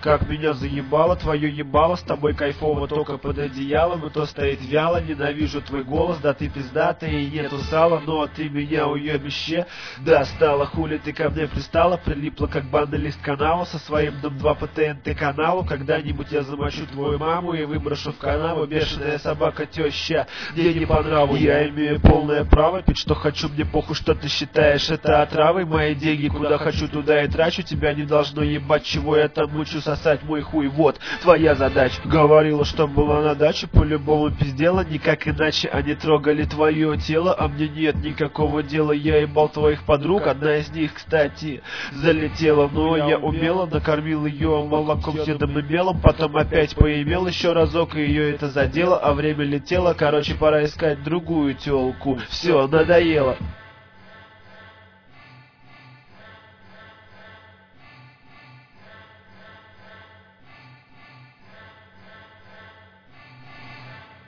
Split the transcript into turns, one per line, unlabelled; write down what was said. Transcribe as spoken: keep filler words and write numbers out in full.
Как меня заебало твое ебало, с тобой кайфово только под одеялом, и то стоит вяло, ненавижу твой голос, да ты пиздатый и нету сала, но ты меня уебище достала, хули ты ко мне пристала, прилипла как банный лист канала со своим дом два по ТНТ каналу, когда-нибудь я замочу твою маму и выброшу в канаву, бешеная собака теща, мне не по нраву, я имею полное право пить что хочу, мне похуй, что ты считаешь это отравой, мои деньги куда хочу туда и трачу, тебя не должно ебать, чего я там мучу, сосать мой хуй, вот твоя задача. Говорила, что была на даче, по-любому пиздела, никак иначе они трогали твое тело, а мне нет никакого дела, я ебал твоих подруг, одна из них, кстати, залетела, но я умело накормил ее молоком, дедом и мелом, потом опять поимел еще разок, и ее это задело, а время летело, короче, пора искать другую телку, все, надоело.